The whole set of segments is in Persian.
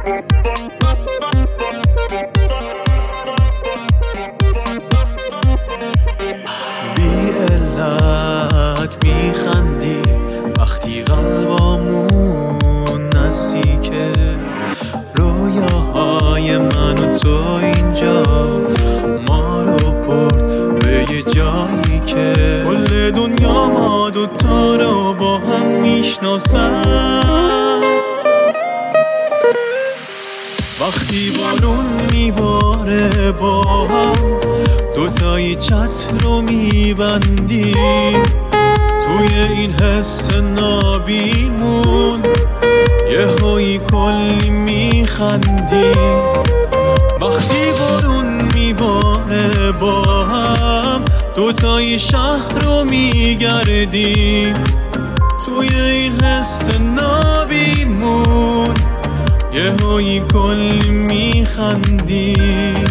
بی علت میخندی وقتی قلبامون نزدیکه، رویاهای من و تو اینجا ما رو برد به یه جایی که کل دنیا ما دوتا رو با هم میشناسن. وقتی بارون میباره با هم دوتایی چتر رو میبندیم، توی این حس نابیمون یه هایی کلی میخندیم. وقتی بارون میباره با هم دوتایی شهر رو میگردیم، توی این حس نابیمون یه هایی کلی میخندیم.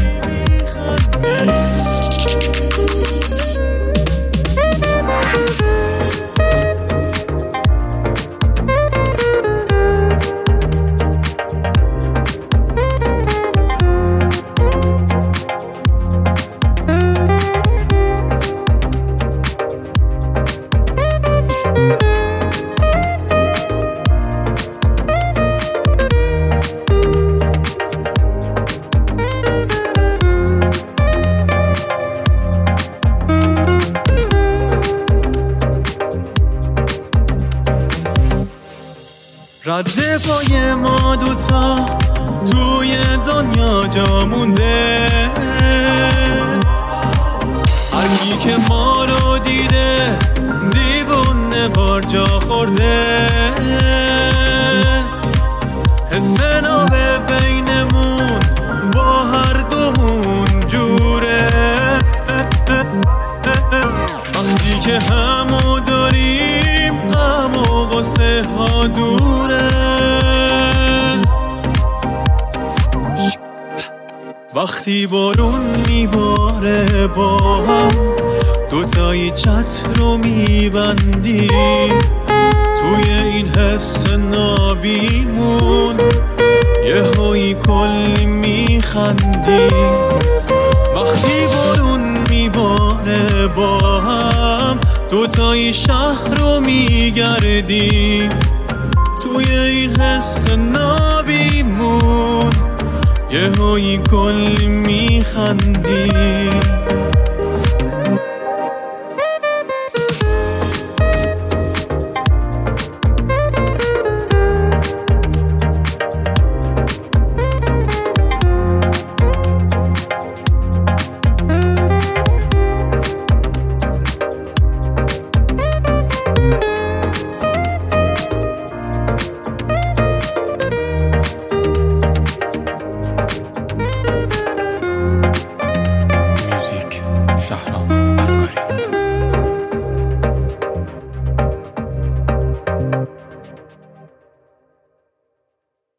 رد پای ما دوتا توی دنیا جا مونده، هر کی که ما رو دیده دیوونه بار جا خورده. حس نابه بینمون با هر دومون جوره، وقتی که همو داریم غم و غصه ها دوره. وقتی بارون میباره با هم دوتایی چتر رو میبندیم، توی این حس نابیمون یه هایی کلی میخندیم. وقتی بارون میباره با هم دوتایی شهر رو میگردیم، توی این حس نابیمون یه هایی کلی میخندیم.